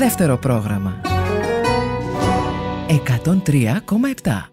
Δεύτερο πρόγραμμα 103,7.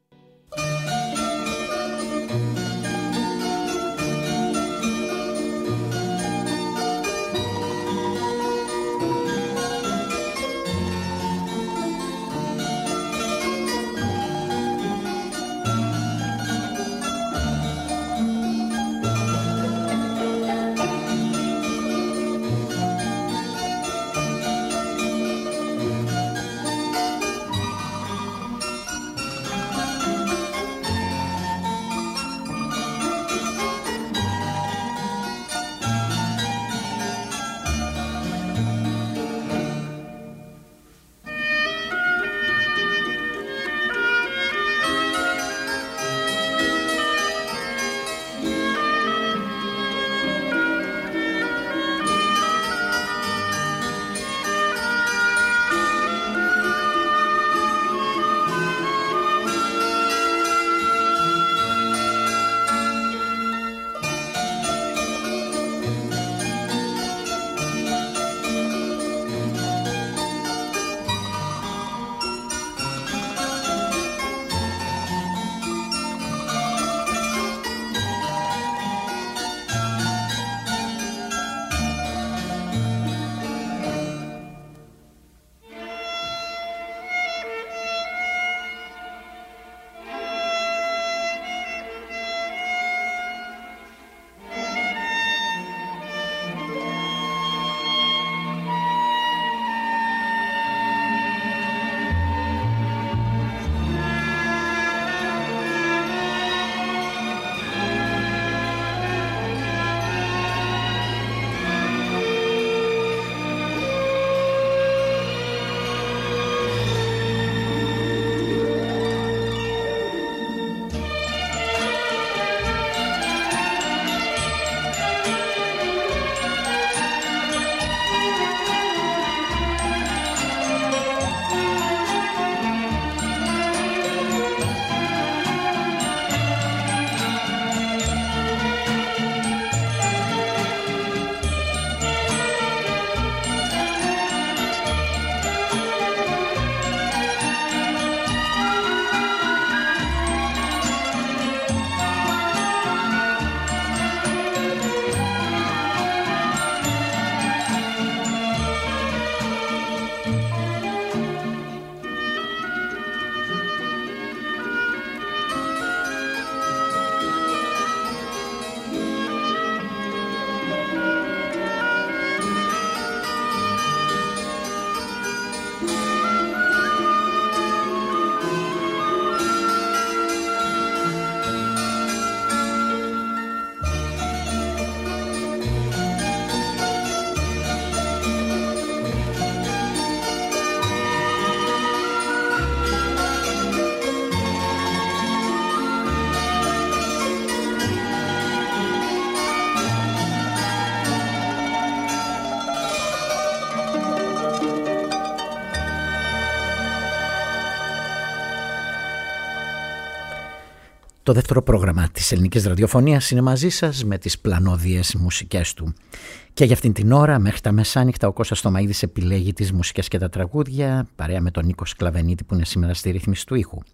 Το δεύτερο πρόγραμμα της ελληνικής ραδιοφωνίας είναι μαζί σας με τις πλανόδιες μουσικές του. Και για αυτήν την ώρα, μέχρι τα μεσάνυχτα, ο Κώστας Στομαίδης επιλέγει τις μουσικές και τα τραγούδια, παρέα με τον Νίκο Σκλαβενίτη που είναι σήμερα στη ρύθμιση του ήχου.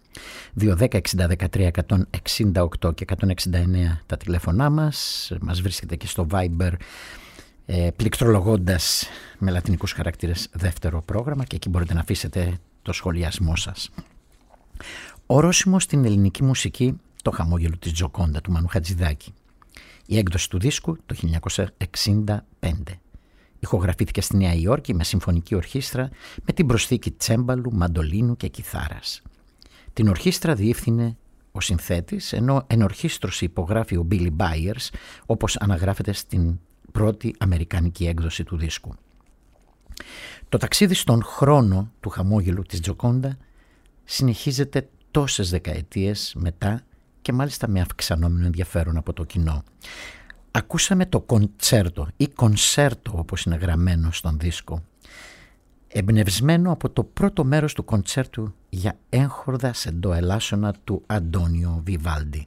210-60-13-168 και 169 τα τηλέφωνά μας. Μας βρίσκεται και στο Viber πληκτρολογώντας με λατινικούς χαρακτήρες δεύτερο πρόγραμμα και εκεί μπορείτε να αφήσετε το σχολιασμό σας. Ορόσημο στην ελληνική μουσική, το χαμόγελο της Τζοκόντα του Μανού Χατζηδάκη. Η έκδοση του δίσκου το 1965. Ηχογραφήθηκε στη Νέα Υόρκη με συμφωνική ορχήστρα με την προσθήκη τσέμπαλου, μαντολίνου και κιθάρας. Την ορχήστρα διεύθυνε ο συνθέτης, ενώ ενορχήστρωση υπογράφει ο Billy Byers, όπως αναγράφεται στην πρώτη αμερικανική έκδοση του δίσκου. Το ταξίδι στον χρόνο του χαμόγελου της Τζοκόντα συνεχίζεται τόσες δεκαετίες μετά και μάλιστα με αυξανόμενο ενδιαφέρον από το κοινό. Ακούσαμε το κοντσέρτο ή κονσέρτο όπως είναι γραμμένο στον δίσκο, εμπνευσμένο από το πρώτο μέρος του κοντσέρτου για έγχορδα σε ντο ελάσσονα του Αντώνιο Βιβάλντι.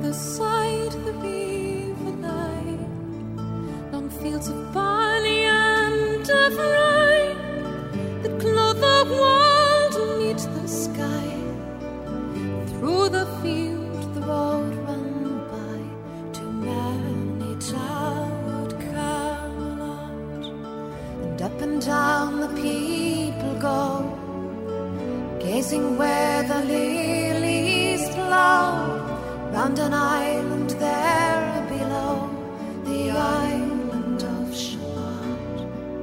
the side the river lay, long fields of barley and of rye that clothe the world and meet the sky. Through the field the road ran by to many towered Camelot, and up and down the people go, gazing where the lilies blow, round an island there below, the island of Shalott.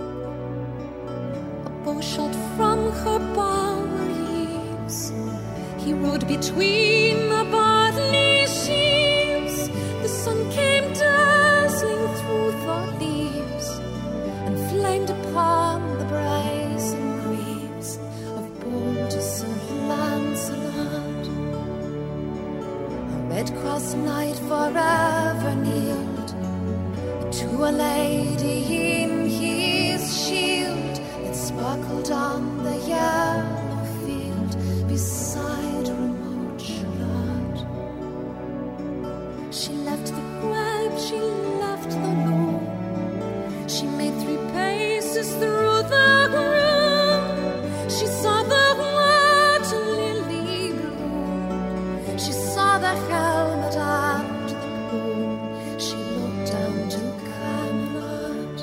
A bow shot from her bower heaves, he rode between the barley sheaves. The sun came dazzling through the leaves and flamed upon the brazen greaves of bold Sir Lancelot. A red-cross knight forever kneeled to a lady in his shield that sparkled on the yellow field beside remote Shalott. She left the grave, she left the lawn, she made 3 paces through the room. She saw the water lily bloom, she saw the helmet and the plume. She looked down to Camelot.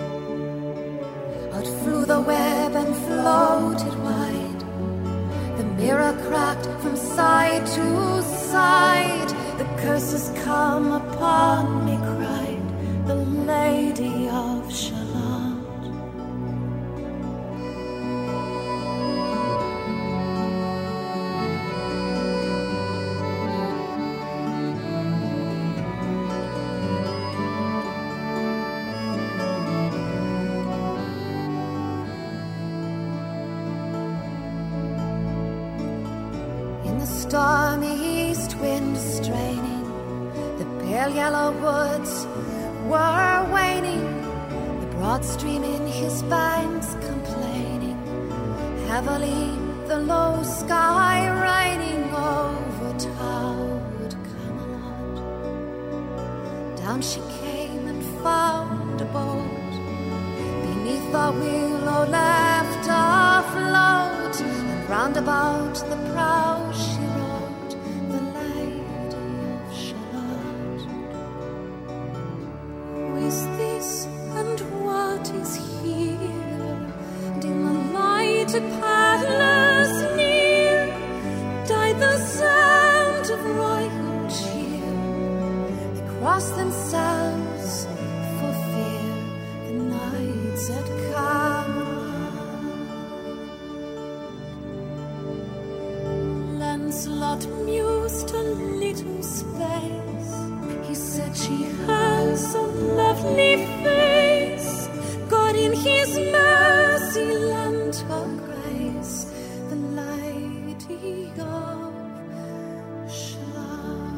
Out flew the web and floated wide, the mirror cracked from side to side. The curses come upon me, cried the Lady of Shalott. In the stormy east wind straining, the pale yellow woods were waning, the broad stream in his banks complaining, heavily the low sky raining over towered Camelot. Down she came and found a boat beneath the willow left afloat, and round about the prow she rode, the Lady of Shalott. Who is this and what is here? And in the lighted palace near died the sound of royal cheer. They crossed themselves for fear, the knights at Camelot. Lancelot mused a little space. He said, she has a lovely face. God in his mercy lent her grace, the Lady of Shalott.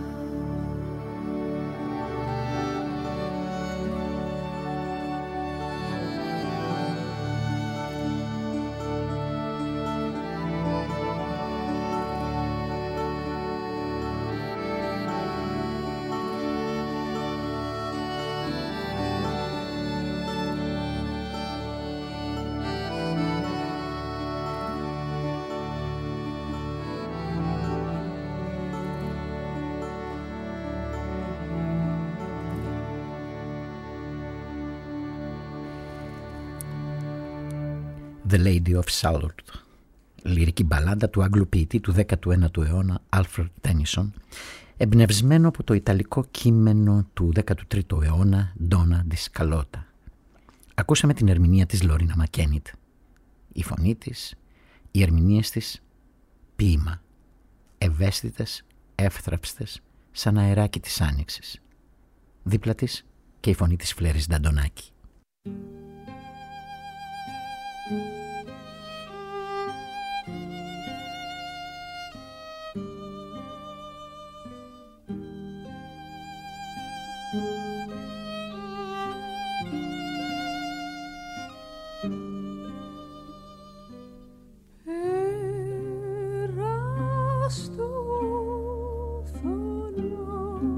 The Lady of Shalott, λυρική μπαλάντα του Άγγλου ποιητή του 19ου αιώνα Alfred Tennyson, εμπνευσμένο από το ιταλικό κείμενο του 13ου αιώνα Donna di Scalota. Ακούσαμε την ερμηνεία της Λόρινα Μακένιτ. Η φωνή της, οι ερμηνείες της, ποίημα, ευαίσθητες, εύθραυστες, σαν αεράκι της άνοιξης. Δίπλα της και η φωνή της Φλέρης Νταντονάκη. Στο φωνό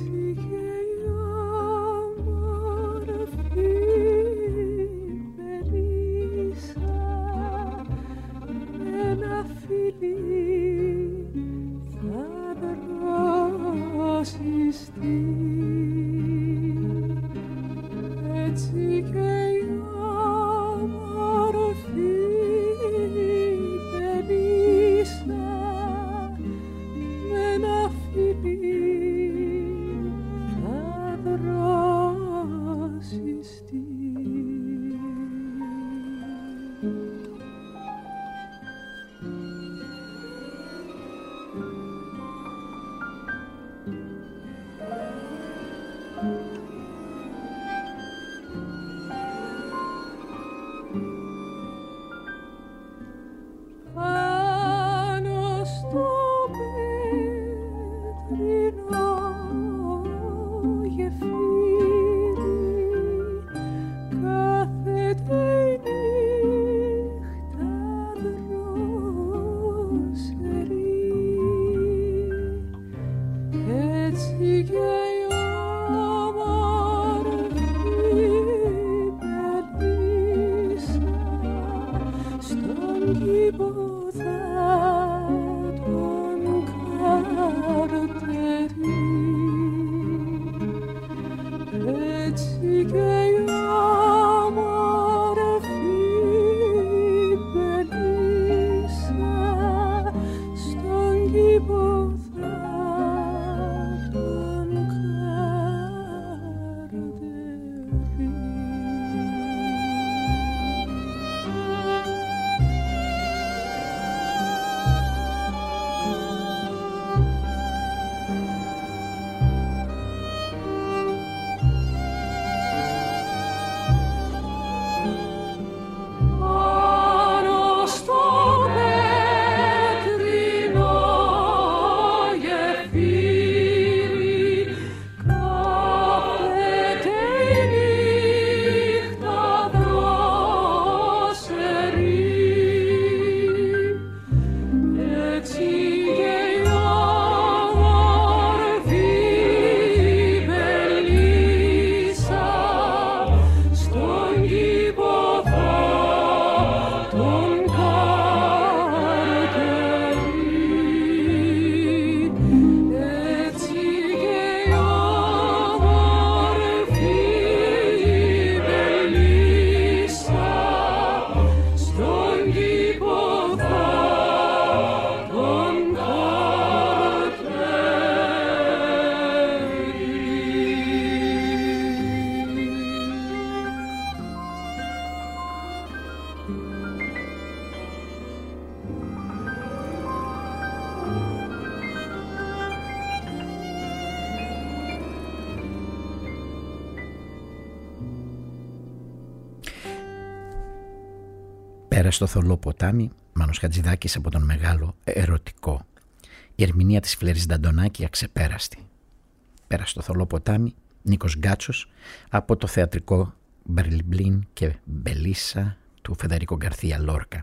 Πέρα στο θολό ποτάμι, Μάνος Χατζηδάκης από τον μεγάλο ερωτικό. Η ερμηνεία της Φλέρης Νταντονάκη αξεπέραστη. Πέρα στο θολό ποτάμι, Νίκος Γκάτσος από το θεατρικό Μπερλιμπλίν και Μπελίσσα του Φεδερίκο Γκαρθία Λόρκα.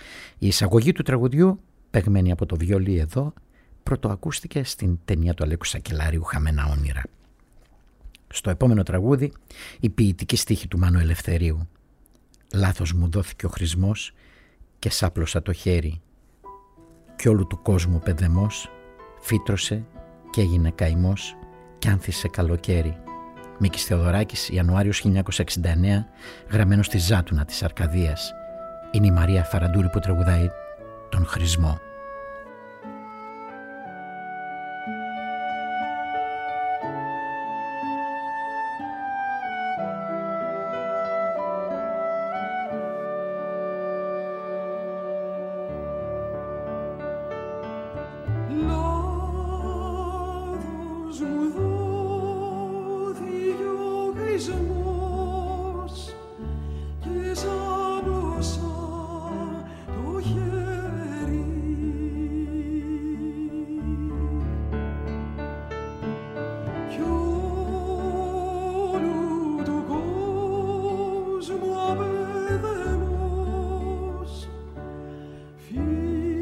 Η εισαγωγή του τραγουδιού, παιγμένη από το βιολί εδώ, πρωτοακούστηκε στην ταινία του Αλέκου Σακελάριου «Χαμένα όνειρα». Στο επόμενο τραγούδι, η ποιητική στίχη του Μάνου Ελευθερίου. Λάθος μου δόθηκε ο χρησμός και σάπλωσα το χέρι κι όλου του κόσμου παιδεμός φύτρωσε και έγινε καημός κι άνθησε καλοκαίρι. Μίκης Θεοδωράκης, Ιανουάριος 1969, γραμμένο στη Ζάτουνα της Αρκαδίας. Είναι η Μαρία Φαραντούρη που τραγουδάει τον χρησμό.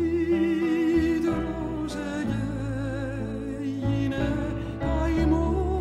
More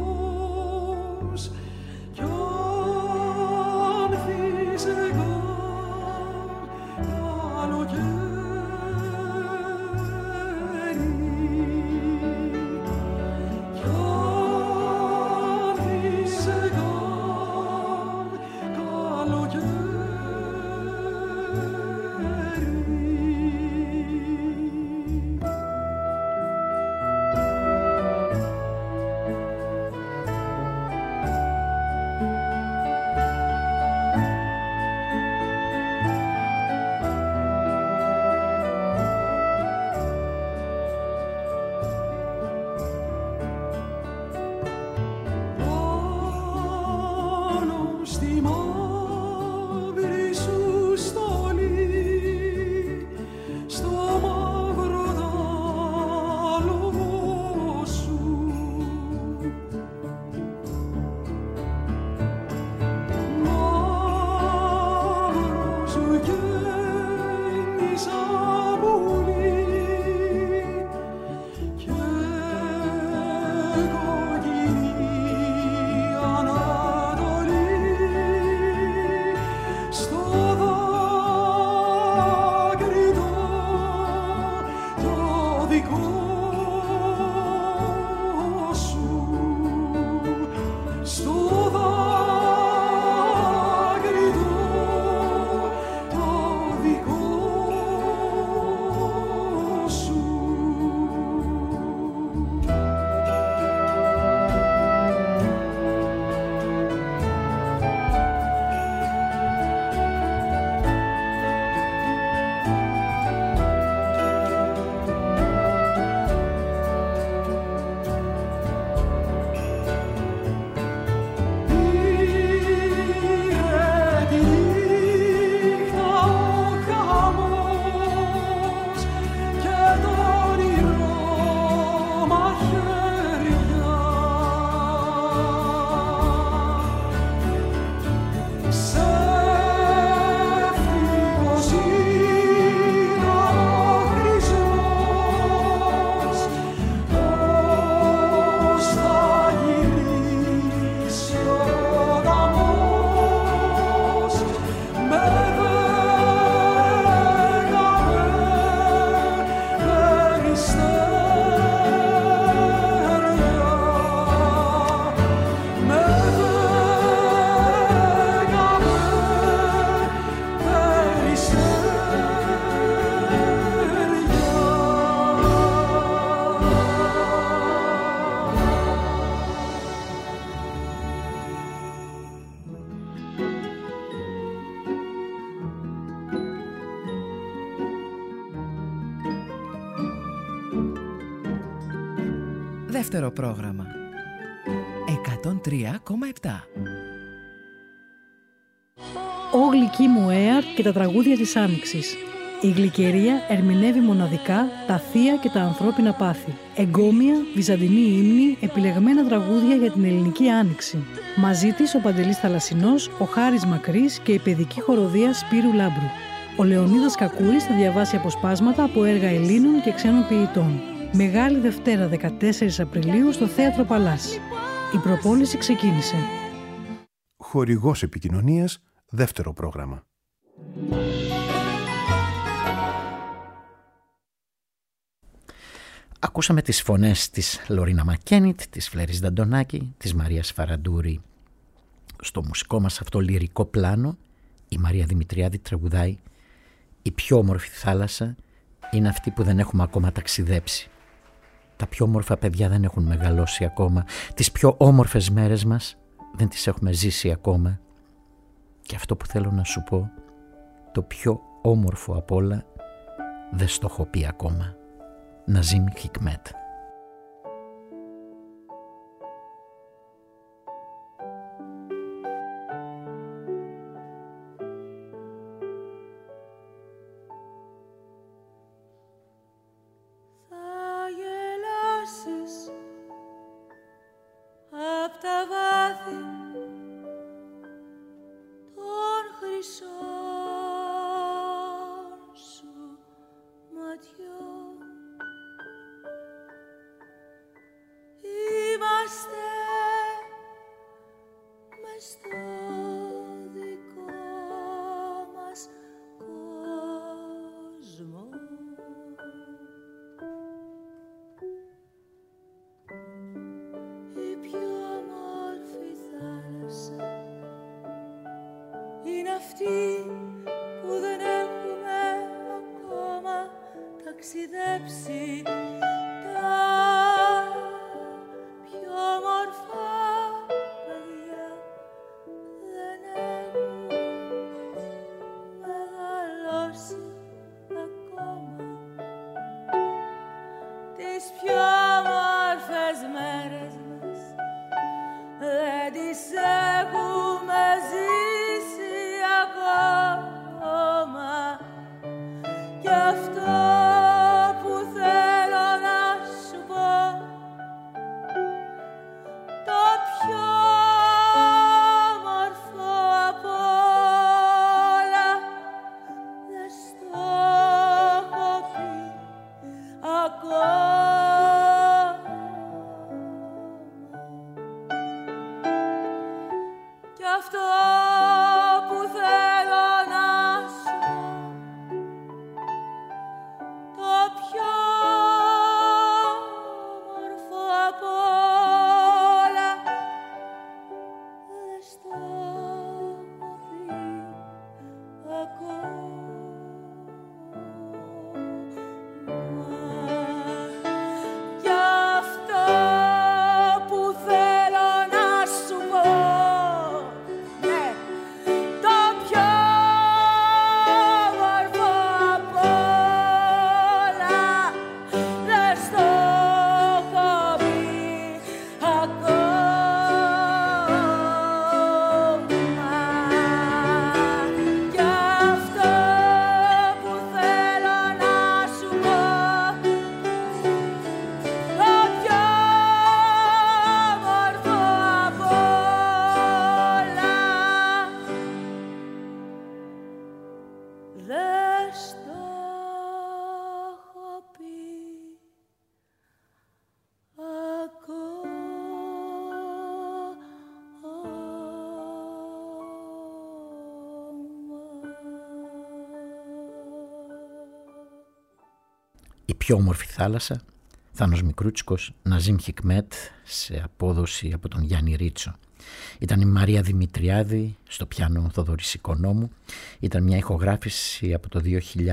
δεύτερο πρόγραμμα. 103,7. «Ω γλυκή μου Έαρ» και τα τραγούδια της Άνοιξης. Η γλυκερία ερμηνεύει μοναδικά τα θεία και τα ανθρώπινα πάθη. Εγκόμια, βυζαντινή ύμνη, επιλεγμένα τραγούδια για την ελληνική άνοιξη. Μαζί της ο Παντελής Θαλασσινός, ο Χάρης Μακρύς και η παιδική χοροδία Σπύρου Λάμπρου. Ο Λεωνίδας Κακούρης θα διαβάσει αποσπάσματα από έργα Ελλήνων και ξένων ποιητών. Μεγάλη Δευτέρα 14 Απριλίου στο Θέατρο Παλάς. Η προπόληση ξεκίνησε. Χορηγός επικοινωνίας, δεύτερο πρόγραμμα. Ακούσαμε τις φωνές της Λορίνα Μακένιτ, της Φλέρης Δαντονάκη, της Μαρίας Φαραντούρη. Στο μουσικό μας αυτό λυρικό πλάνο η Μαρία Δημητριάδη τραγουδάει «Η πιο όμορφη θάλασσα είναι αυτή που δεν έχουμε ακόμα ταξιδέψει. Τα πιο όμορφα παιδιά δεν έχουν μεγαλώσει ακόμα. Τις πιο όμορφες μέρες μας δεν τις έχουμε ζήσει ακόμα. Και αυτό που θέλω να σου πω, το πιο όμορφο απ' όλα δεν στο έχω πει ακόμα». Ναζίμ Χικμέτ. Πιο όμορφη θάλασσα, Θάνος Μικρούτσικος, Ναζίμ Χικμέτ, σε απόδοση από τον Γιάννη Ρίτσο. Ήταν η Μαρία Δημητριάδη, στο πιάνο Θοδωρής Οικονόμου. Ήταν μια ηχογράφηση από το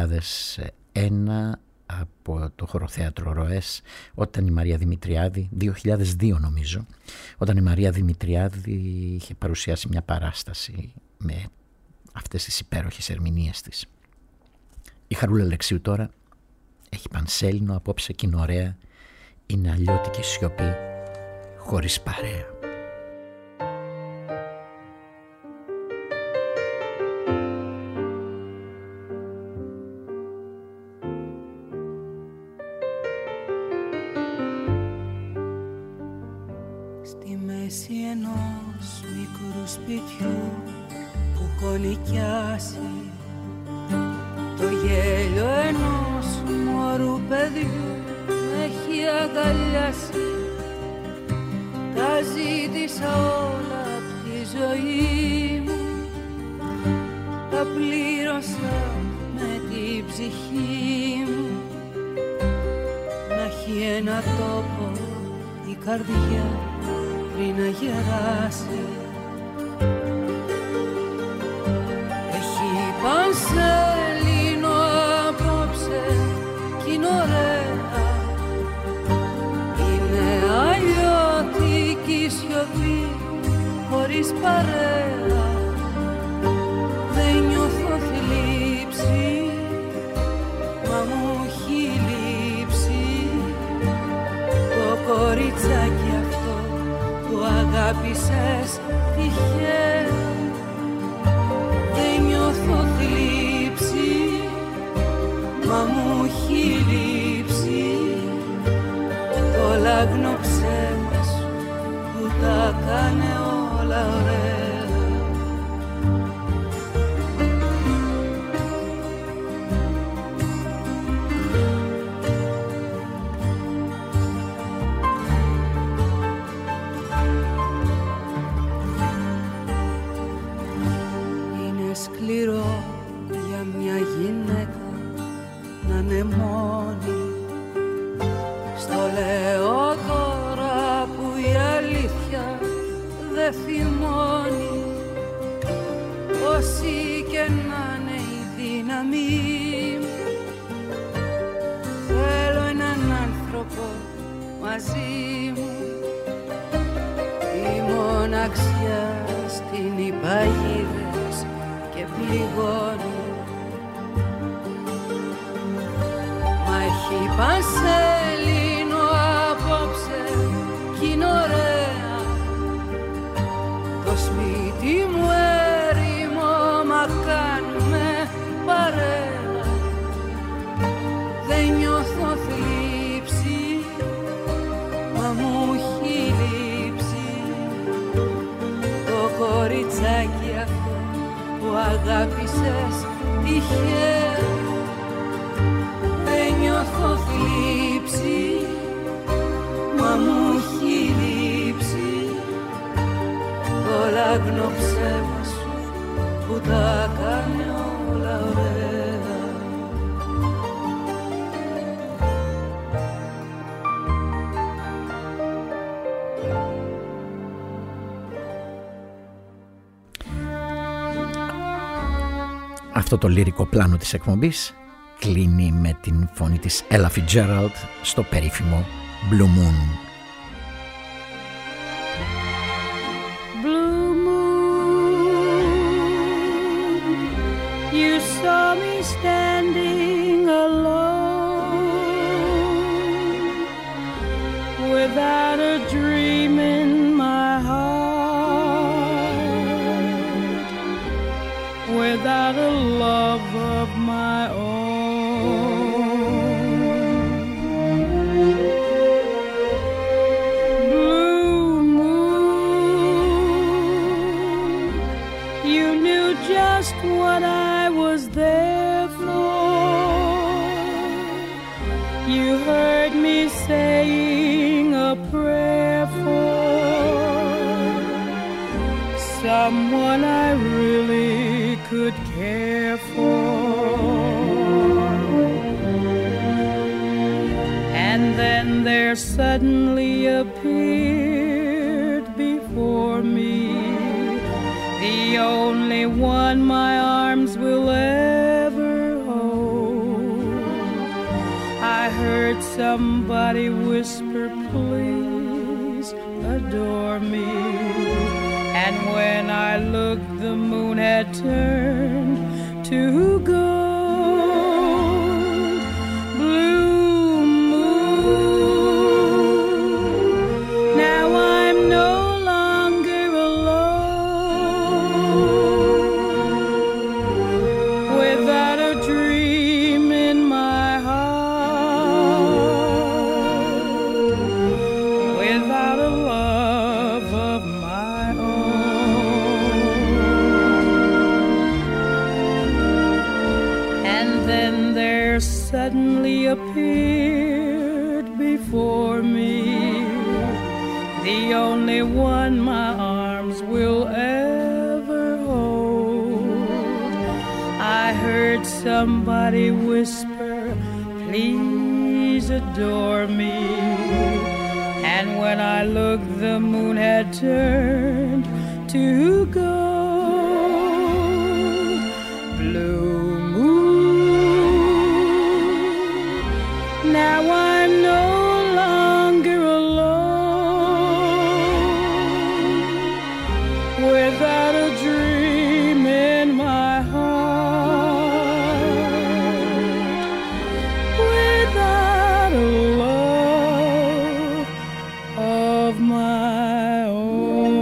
2001 από το χωροθέατρο Ροές, όταν η Μαρία Δημητριάδη, 2002 νομίζω, όταν η Μαρία Δημητριάδη είχε παρουσιάσει μια παράσταση με αυτές τις υπέροχες ερμηνείες της. Η Χαρούλα Αλεξίου τώρα έχει πανσέλινο απόψε και είναι ωραία. είναι αλλιώτικη σιωπή χωρίς παρέα. Στη μέση ενός μικρού σπιτιού που έχω νοικιάσει, το γέλιο ενός μωρού παιδιού με έχει αγκαλιάσει. Τα ζήτησα όλα απ' τη ζωή μου, τα πλήρωσα με την ψυχή μου. Να έχει ένα τόπο η καρδιά πριν να γεράσει. Έχει πανσελίνο απόψε κι είναι ωραία. Είναι αλλιώτικη σιωπή χωρίς παρέα. Δεν νιώθω θλίψη, μα μου έχει λείψει το κοριτσάκι αυτό που αγάπησες τυχαία. Δεν νιώθω θλίψη, μα μου έχει λείψει το λάγνο ψέμα σου που τα κάνε όλα ωραία. Σκληρό για μια γυναίκα να είναι μόνη. Στο λέω τώρα που η αλήθεια δεν θυμώνει. Όση και να είναι η δύναμή μου, θέλω έναν άνθρωπο μαζί μου. Η μοναξιά στην υπαγίδες και πληγώνει. Μα έχει πανσελίνο απόψε κι είναι ωραία. Το σπίτι μου έρημο, μα κάνουμε παρέα. Δεν νιώθω θλίψη, μα μου έχει λείψει το κοριτσάκι αυτό που αγάπησες τυχαία. Δεν νιώθω θλίψη, μα μου έχει λείψει το λάγνο ψέμα σου που τα κάνει όλα ωραία. Αυτό το λυρικό πλάνο της εκπομπής κλείνει με την φωνή της Ella Fitzgerald στο περίφημο Blue Moon. Blue moon, you saw me standing alone, without a dream in my heart, without a love of my own. Blue moon, you knew just what I was there for. You heard me saying a prayer for someone I really could care for. And then there suddenly appeared before me the only one my arms will ever hold. I heard somebody whisper, please adore me. And when I looked, the moon had turned to gold. Blue moon, appeared before me, the only one my arms will ever hold. I heard somebody whisper, please adore me. And when I looked, the moon had turned to gold. Blue moon, now I'm no longer alone, without a dream in my heart, without a love of my own.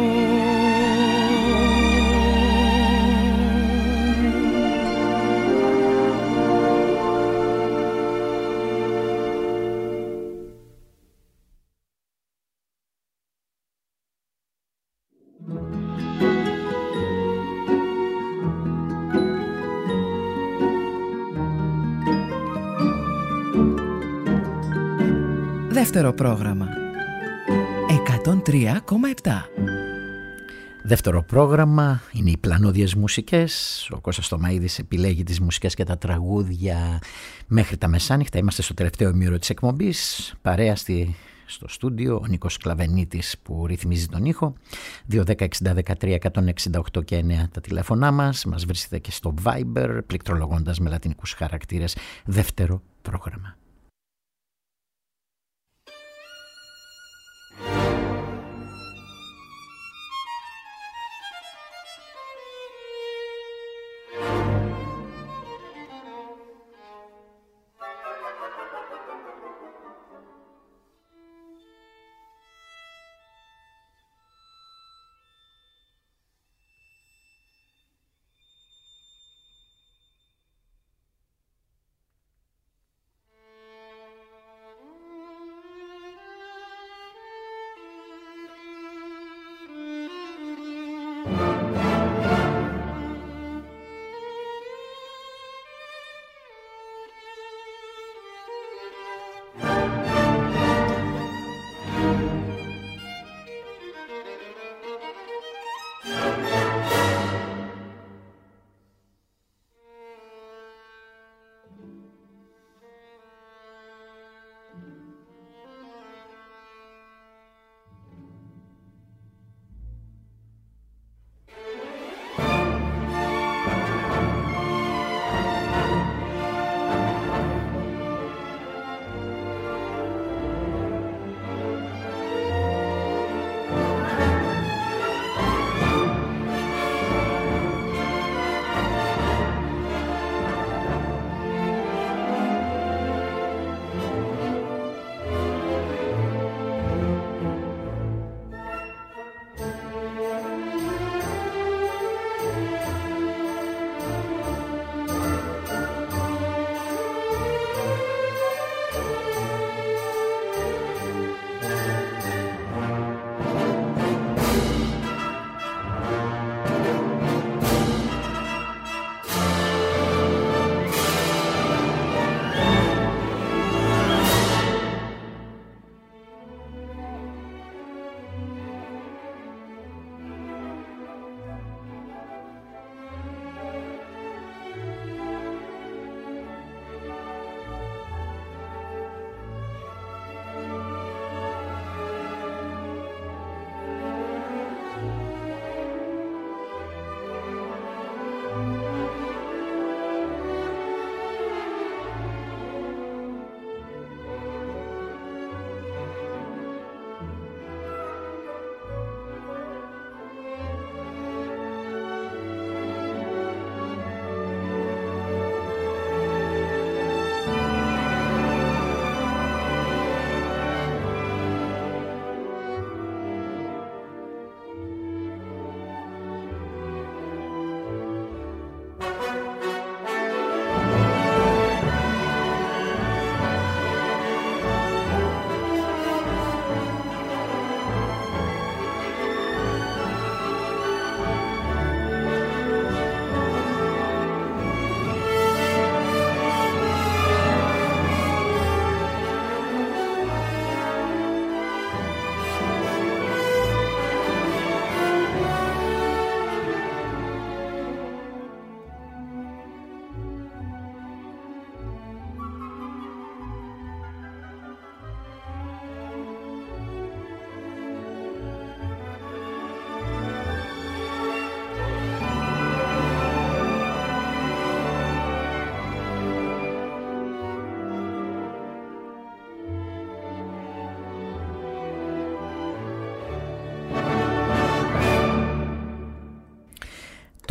Δεύτερο πρόγραμμα 103,7. Δεύτερο πρόγραμμα είναι οι πλανόδιες μουσικές. Ο Κώστας Τωμαΐδης επιλέγει τις μουσικές και τα τραγούδια μέχρι τα μεσάνυχτα. Είμαστε στο τελευταίο ημίωρο της εκπομπής. Παρέα στο στούντιο ο Νίκος Κλαβενίτης που ρυθμίζει τον ήχο. 210-60-13-168 και 9 τα τηλέφωνά μας. Μας βρίσκεται και στο Viber πληκτρολογώντας με λατινικούς χαρακτήρες δεύτερο πρόγραμμα.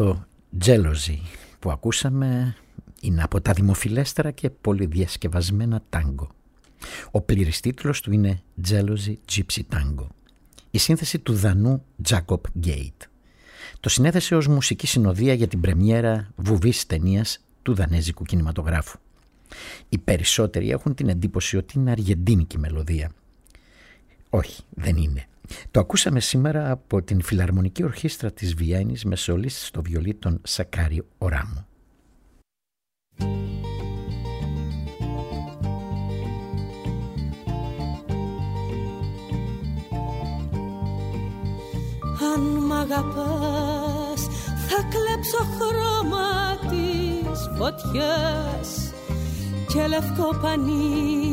Το Jealousy που ακούσαμε είναι από τα δημοφιλέστερα και πολυδιασκευασμένα τάγκο. Ο πλήρης τίτλος του είναι Jealousy Gypsy Tango. Η σύνθεση του Δανού Jacob Gate. Το συνέθεσε ως μουσική συνοδεία για την πρεμιέρα βουβής ταινίας του δανέζικου κινηματογράφου. Οι περισσότεροι έχουν την εντύπωση ότι είναι αργεντίνικη μελωδία. Όχι, δεν είναι. Το ακούσαμε σήμερα από την Φιλαρμονική Ορχήστρα της Βιέννης με σολίστη στο βιολί τον Σακάριο Οράμο. Αν μ' αγαπάς θα κλέψω χρώμα της φωτιάς και λευκό πανί,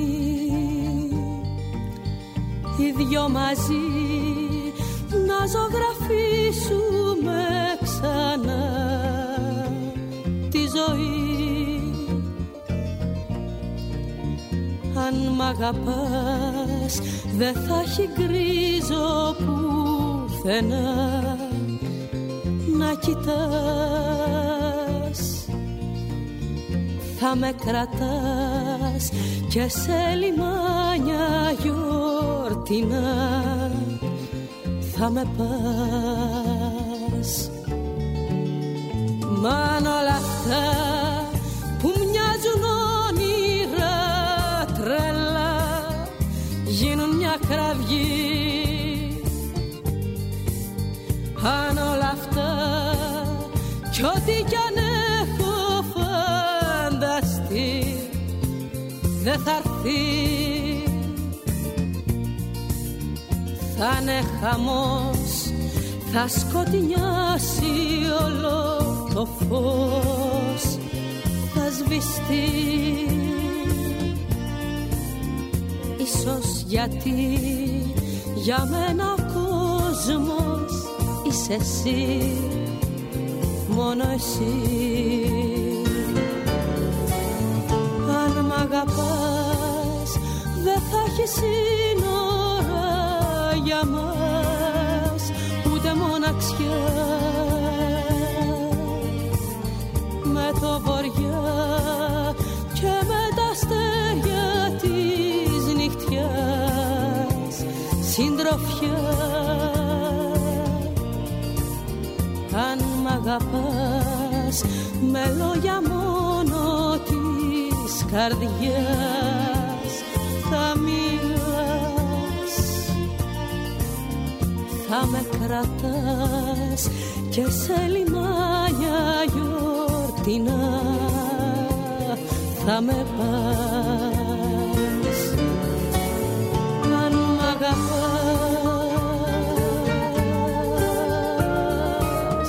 οι δυο μαζί να ζωγραφίσουμε ξανά τη ζωή. Αν μ' αγαπάς δεν θα έχει γκρίζο πουθενά να κοιτάς. Θα με κρατάς και σε λιμάνια γιορτινά θα με πας. Μ' όλα αυτά που μοιάζουν όνειρα τρελά γίνουν μια κραυγή. Αν όλα αυτά κι ό,τι κι αν έχω φανταστεί δεν θα έρθει, θα είναι χαμός, θα σκοτεινιάσει όλο το φως, θα σβηστεί. Ίσως γιατί για μένα ο κόσμος είσαι εσύ, μόνο εσύ. Αν μ' αγαπάς δεν θα έχει σύνορα για μας, ούτε μοναξιά. Με το βοριά και με τα αστέρια της νυχτιάς συντροφιά. Αν μ' αγαπάς με λόγια μόνο της καρδιάς θα μιλάς, θα με κρατάς και σε λιμάνια γιορτινά θα με πας. Αν μ' αγαπάς,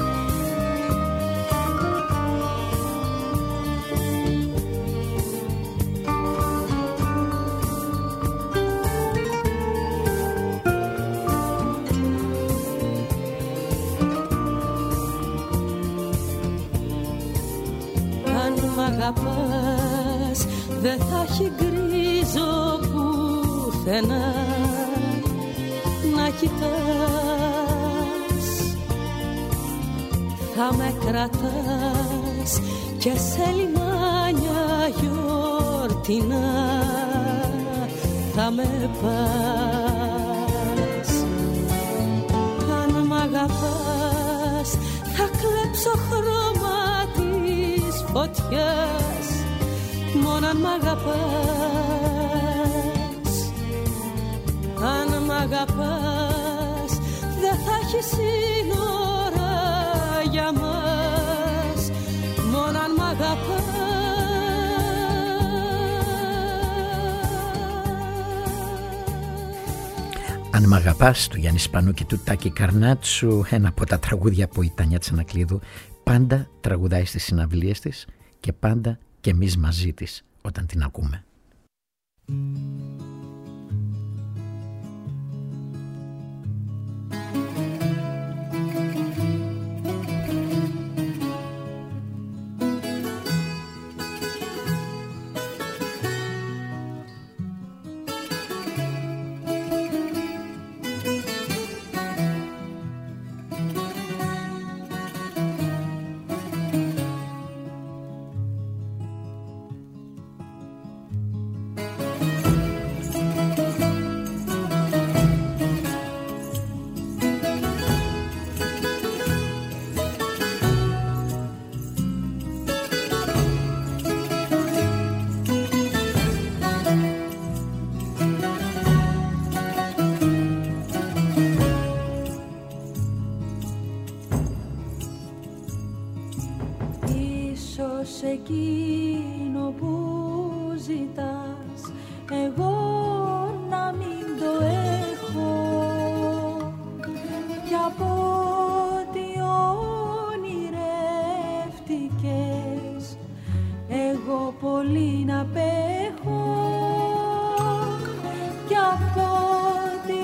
αγαπάς δεν θα έχει γκρίζο πουθενά να κοιτάς. Θα με κρατάς και σε λιμάνια γιορτινά θα με πας. Αν μ' αγαπάς θα κλέψω χρώμα φωτιάς, μόνο αν μ' αγαπάς. Αν μ' αγαπάς δεν θα έχει σύνορα για μας, μόνο αν μ' αγαπάς. Αν μ' αγαπάς του Γιάννη Σπανού και του Τάκη Καρνάτσου, ένα από τα τραγούδια που η Τάνια Τσανακλείδου πάντα τραγουδάει στις συναυλίες της και πάντα και εμείς μαζί της όταν την ακούμε. εκείνο που ζητάς εγώ να μην το έχω, κι από ό,τι ονειρεύτηκες εγώ πολύ να απέχω, κι από ό,τι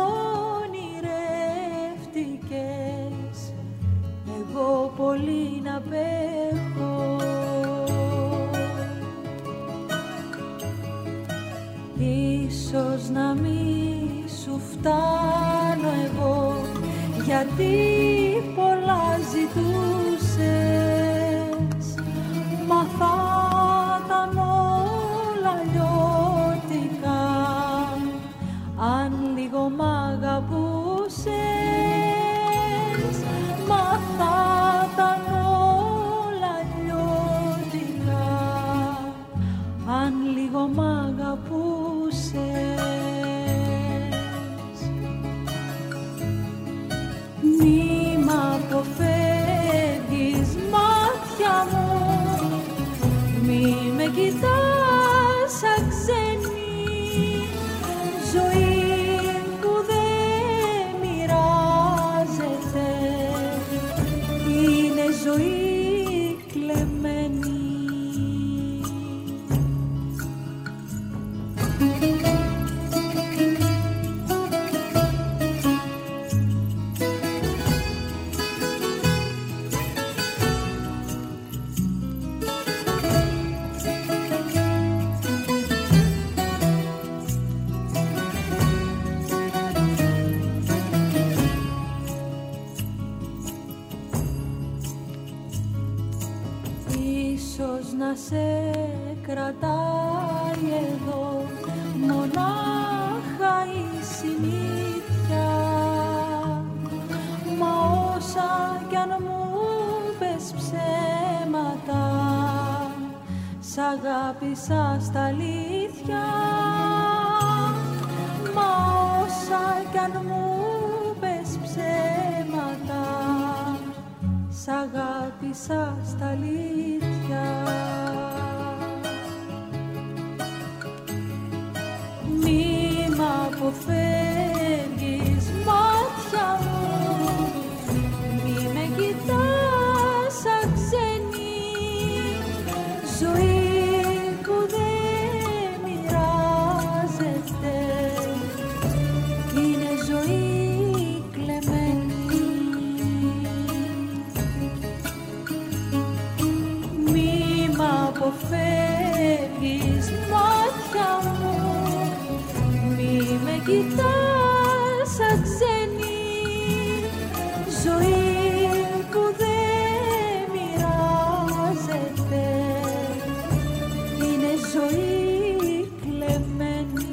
ονειρεύτηκες εγώ πολύ να απέχω. Ίσως να μη σου φτάνω εγώ, γιατί πολλά ζητούσες, μα θα ήταν όλα λιώτικα αν λίγο μ' αγαπούσες, μα θα ήταν όλα λιώτικα αν λίγο μ' αγαπούσες. Μη μ' αποφεύγεις μάτια μου, μη με κοιτάς σαν ξένη, ζωή που δεν μοιράζεται είναι ζωή κλεμμένη. Να σε κρατάει εδώ μονάχα η συνήθεια, μα όσα κι αν μου πες ψέματα σ' αγάπησα στα αλήθεια, μα όσα κι αν μου πες ψέματα σ' αγάπησα στα αλήθεια. Μη μ' αποφεύγεις μάτια μου, μη με κοιτάς σαν ξένη, ζωή που δεν μοιράζεται είναι ζωή κλεμμένη. Μη μ' αποφεύγεις μάτια μου, μη με κοιτάς σαν ξένη, ζωή που δεν μοιράζεται είναι ζωή κλεμμένη.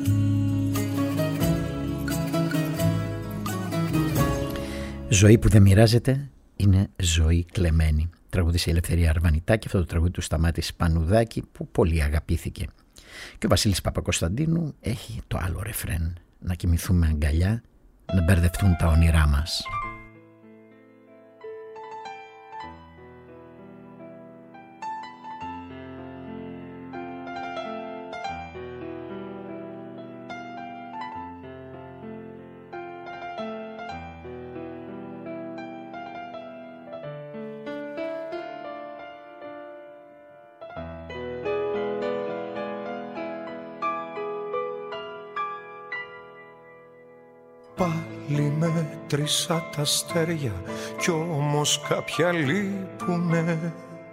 Ζωή που δεν μοιράζεται είναι ζωή κλεμμένη. Τραγούδισε η Ελευθερία Αρβανιτάκη, αυτό το τραγούδι του Σταμάτη Σπανουδάκη που πολύ αγαπήθηκε. Και ο Βασίλης Παπακοσταντίνου έχει το άλλο ρεφρέν: να κοιμηθούμε αγκαλιά, να μπερδευτούν τα όνειρά μας. Πάλι μέτρησα τα αστέρια κι όμως κάποια λείπουνε.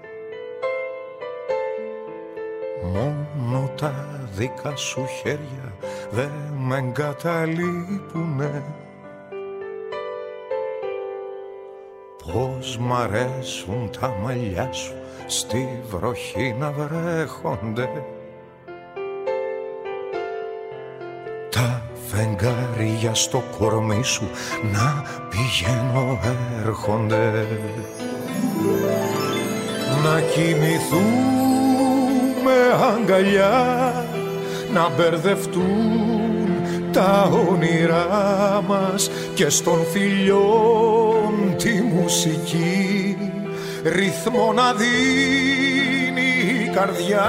Μόνο τα δικά σου χέρια δεν με εγκαταλείπουνε. Πώς μ' αρέσουν τα μαλλιά σου στη βροχή να βρέχονται, τα φεγγάρια στο κορμί σου να πηγαίνω έρχονται. Να κοιμηθούμε αγκαλιά, να μπερδευτούν τα όνειρά μας και στον φιλιών τη μουσική ρυθμό να δίνει η καρδιά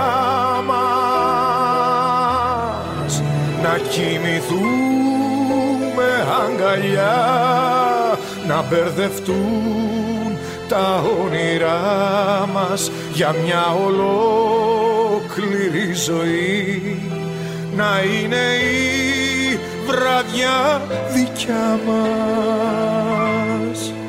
μας, να κοιμηθούμε αγκαλιά, να μπερδευτούν τα όνειρά μας για μια ολόκληρη ζωή, να είναι η βραδιά δικιά μας.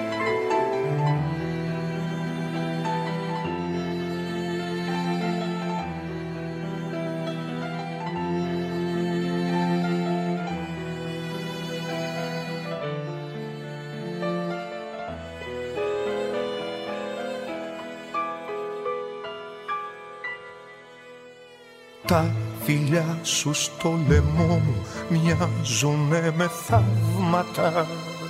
Τα φιλιά σου στο λαιμό μου μοιάζουνε με θαύματα,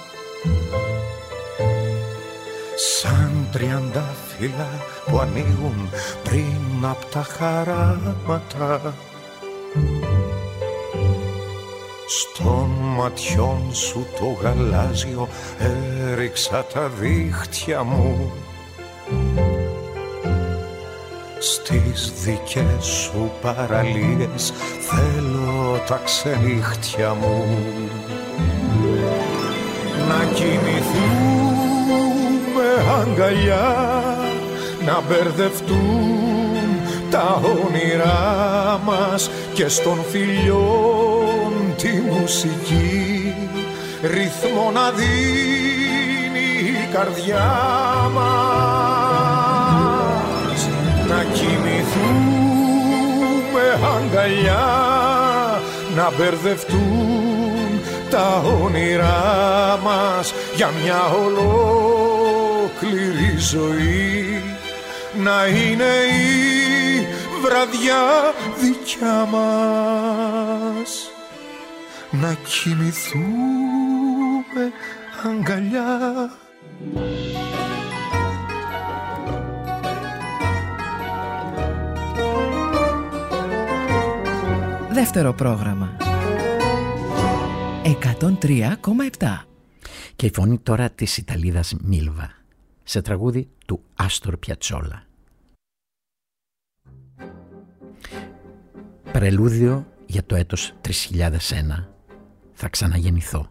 σαν τριαντάφυλλα που ανοίγουν πριν απ' τα χαράματα. Στον ματιών σου το γαλάζιο έριξα τα δίχτυα μου, στις δικές σου παραλίες θέλω τα ξενύχτια μου, να κοιμηθούμε αγκαλιά, να μπερδευτούν τα όνειρά μας και στον φιλιών τη μουσική ρυθμό να δίνει η καρδιά μας, να κοιμηθούμε αγκαλιά, να μπερδευτούν τα όνειρά μας για μια ολόκληρη ζωή, να είναι η βραδιά δικιά μας, να κοιμηθούμε αγκαλιά. Δεύτερο πρόγραμμα 103,7. Και η φωνή τώρα της Ιταλίδας Μίλβα σε τραγούδι του Άστορ Πιατσόλα. Πρελούδιο για το έτος 3001. Θα ξαναγεννηθώ.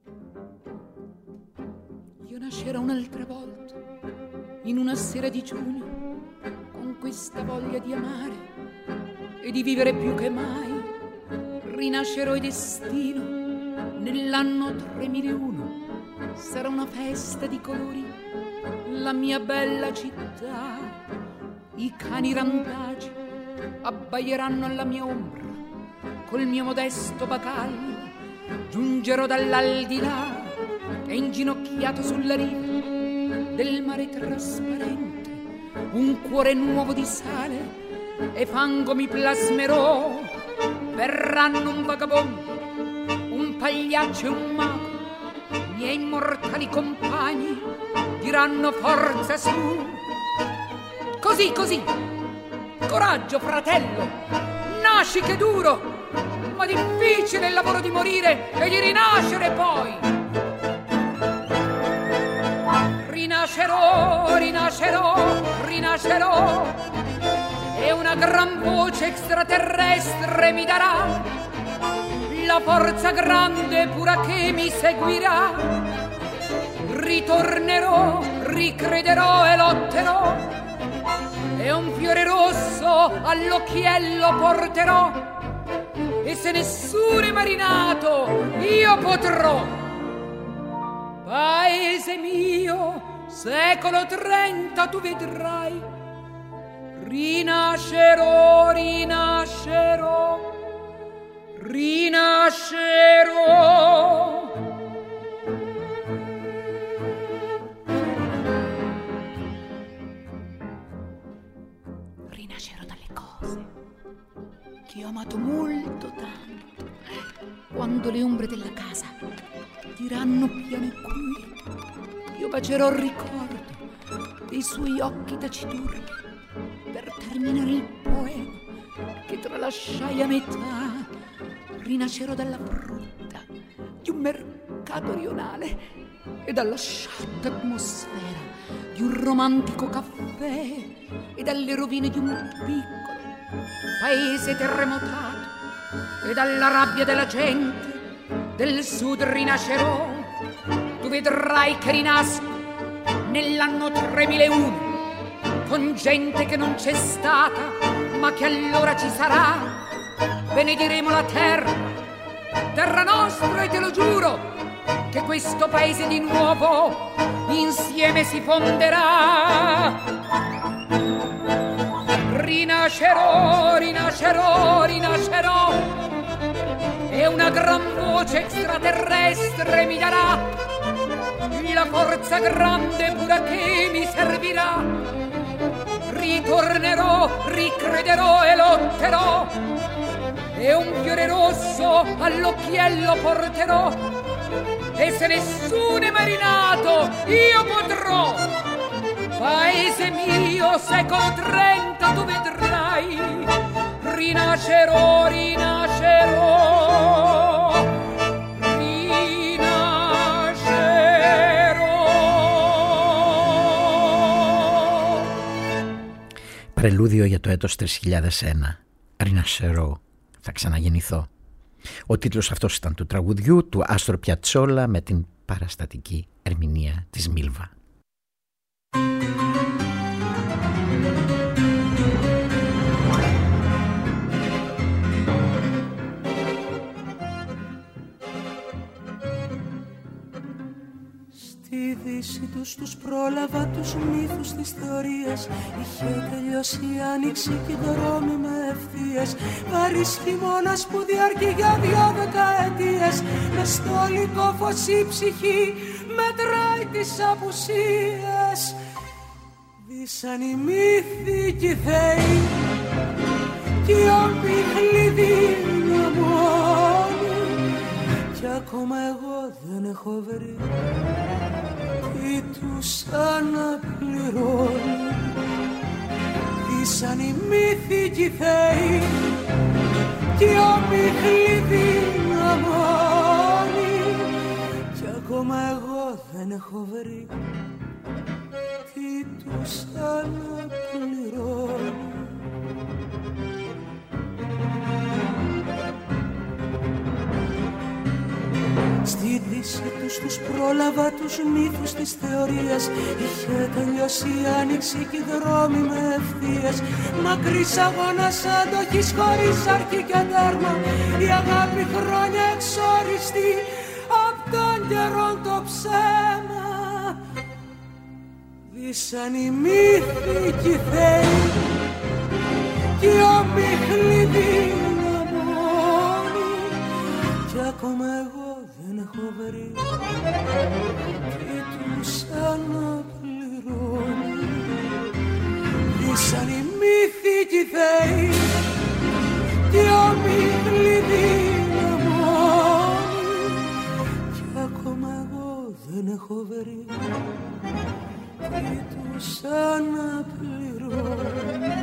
Io nascerò un'altra volta in una sera di giugno con questa voglia di amare e di vivere più che mai. Rinascerò e destino nell'anno 3001. Sarà una festa di colori, la mia bella città. I cani randagi abbaieranno alla mia ombra. Col mio modesto bagaglio giungerò dall'aldilà e inginocchiato sulla riva del mare trasparente un cuore nuovo di sale e fango mi plasmerò. Verranno un vagabondo, un pagliaccio e un mago, miei immortali compagni diranno forza su. Così, così, coraggio fratello, nasci che duro, ma difficile il lavoro di morire e di rinascere poi. Rinascerò, rinascerò, rinascerò, e una gran voce extraterrestre mi darà la forza grande pura che mi seguirà. Ritornerò, ricrederò e lotterò, e un fiore rosso all'occhiello porterò, e se nessuno è marinato io potrò. Paese mio, secolo 30 tu vedrai, rinascerò, rinascerò, rinascerò. Rinascerò dalle cose che ho amato molto tanto. Quando le ombre della casa diranno piano e qui, io bacerò il ricordo dei suoi occhi taciturni per terminare il poema che tralasciai a metà. Rinascerò dalla frutta di un mercato rionale e dalla sciatta atmosfera di un romantico caffè e dalle rovine di un piccolo paese terremotato e dalla rabbia della gente del sud rinascerò. Tu vedrai che rinasco nell'anno 3001 con gente che non c'è stata ma che allora ci sarà. Benediremo la terra nostra, e te lo giuro che questo paese di nuovo insieme si fonderà. Rinascerò, rinascerò, rinascerò, e una gran voce extraterrestre mi darà la forza grande pura che mi servirà. Ritornerò, ricrederò e lotterò, e un fiore rosso all'occhiello porterò, e se nessuno è marinato io potrò. Paese mio, secolo 30 tu vedrai, rinascerò, rinascerò. Πρελούδιο για το έτος 3001. Ρινασερό. Θα ξαναγεννηθώ. Ο τίτλος αυτός ήταν του τραγουδιού του Άστρο Πιατσόλα με την παραστατική ερμηνεία της Μίλβα. Στη δύση τους πρόλαβα τους μύθους της θεωρίας. Είχε τελειώσει η άνοιξη και οι δρόμοι με ευθείες. Βαρύς χειμώνας που διαρκεί για 2 δεκαετίες. Με στολικό φως η ψυχή μετράει τις απουσίες. Δύσαν οι μύθοι κι οι θεοί κι οι όμοιχλοι δυναμώνοι. Κι ακόμα εγώ δεν έχω βρει τι τους αναπληρώνει. Δύσαν οι μύθοι κι οι θεοί κι οι όμοιχλοι δυναμώνοι. Κι ακόμα εγώ δεν έχω βρει τι τους αναπληρώνει. Στη δύση τους πρόλαβα τους μύθους της θεωρίας. Είχε τελειώσει η άνοιξη και οι δρόμοι με ευθείες. Μακρύς αγώνας αντοχής χωρίς αρχή και τέρμα. Η αγάπη χρόνια εξόριστη απ' τον καιρόν το ψέμα. Δύσαν οι μύθοι κι οι θεοί κι οι όμοιχλοι δυναμώνοι. Κι ακόμα εγώ δεν έχω βρει τι τους αναπληρώνει. Δύσαν οι μύθοι κι οι θεοί κι οι όμοιχλοι δυναμώνοι. Κι ακόμα εγώ δεν έχω βρει τι τους αναπληρώνει.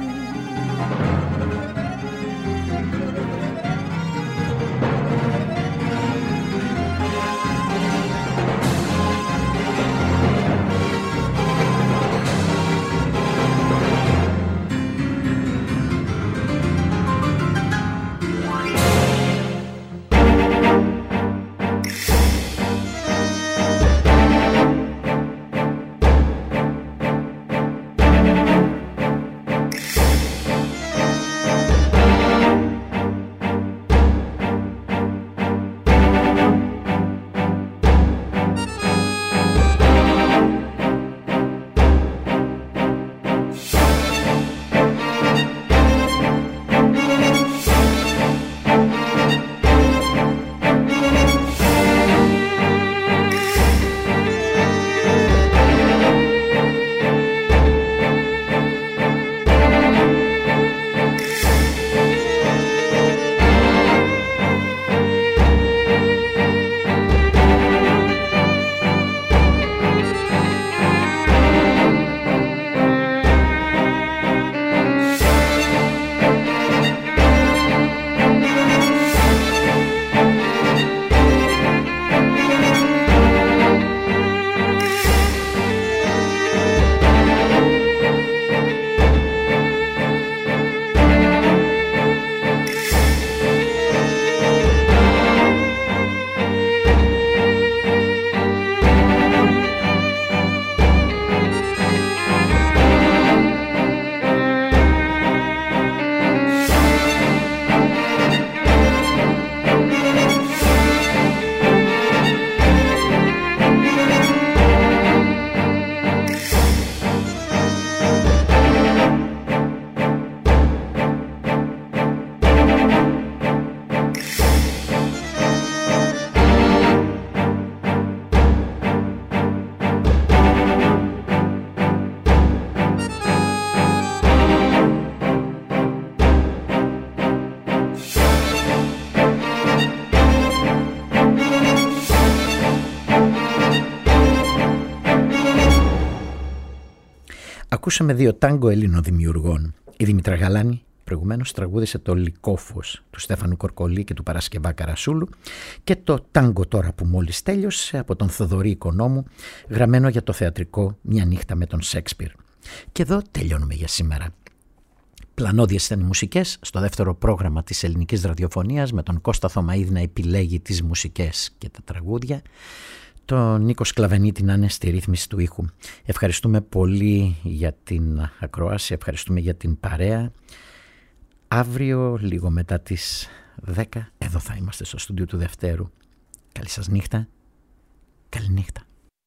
Ακούσαμε δύο τάγκο Ελληνοδημιουργών. Η Δήμητρα Γαλάνη προηγουμένως τραγούδισε το Λυκόφως του Στέφανου Κορκολή και του Παρασκευά Καρασούλου και το τάγκο τώρα που μόλις τέλειωσε από τον Θοδωρή Οικονόμου, γραμμένο για το θεατρικό «Μια νύχτα με τον Σέξπιρ». Και εδώ τελειώνουμε για σήμερα. Πλανώδιες ήταν οι μουσικές στο δεύτερο πρόγραμμα της ελληνικής ραδιοφωνίας, με τον Κώστα Θωμαίδη να επιλέγει τις μουσικές και τα τραγούδια, τον Νίκο Σκλαβενίτη να είναι στη ρύθμιση του ήχου. Ευχαριστούμε πολύ για την ακρόαση, ευχαριστούμε για την παρέα. Αύριο λίγο μετά τις 10 εδώ θα είμαστε στο στούντιο του Δευτέρου. Καλή σας νύχτα. Καλή νύχτα.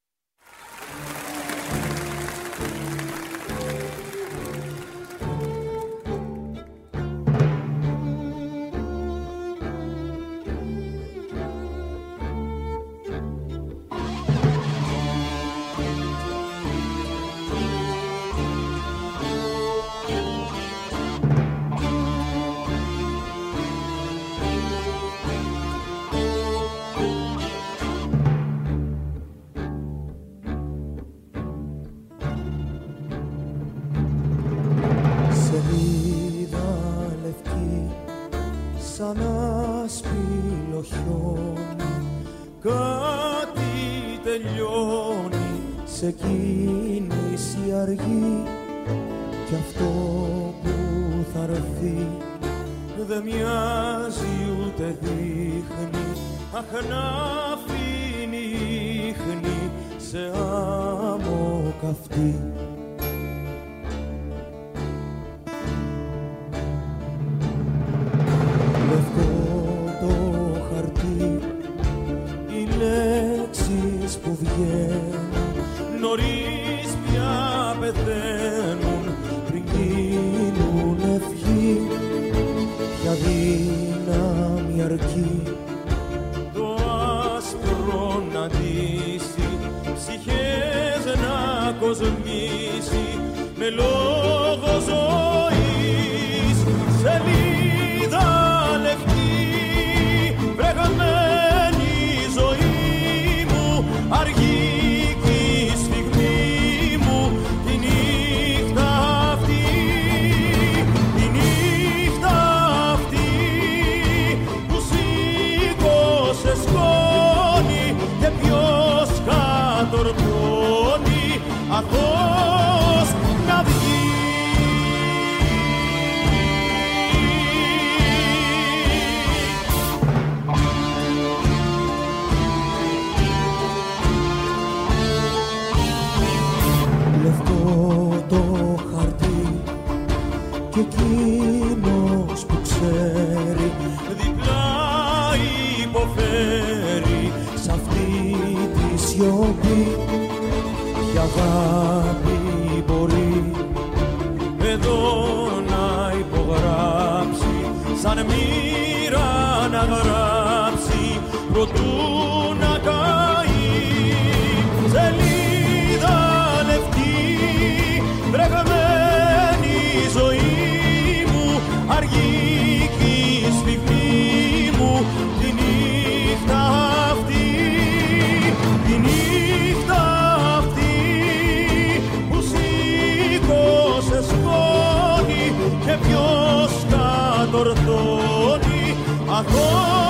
Κάτι τελειώνει σε κίνηση αργή κι αυτό που θα έρθει δεν μοιάζει ούτε δείχνει, αχ να αφήνει ίχνη σε άμμο καυτή. Που βγαίνουν νωρίς πια πεθαίνουν πριν γίνουν ευχή, για δύναμη αρκεί το άσπρο να ντύσει, ψυχές να κοσμήσει με λόγο ζωής. Σελίδα λευκή βρεγμένη ζωή μου, αργή κι η σφιγμή μου, τη νύχτα αυτή, τη νύχτα αυτή που σήκωσε σκόνη και ποιος κατορθώνει αθώος να βγει. Κι εκείνος που ξέρει διπλά υποφέρει σ' αυτή τη σιωπή. Κι αγάπη μπορεί εδώ να υπογράψει, σαν μοίρα να γράψει προτού να καεί. Σελίδα λευκή βρεγμένη ζωή μου, αργή κι η σφιγμή μου, τη νύχτα αυτή, τη νύχτα αυτή που σήκωσε σκόνη και ποιος κατορθώνει αθώος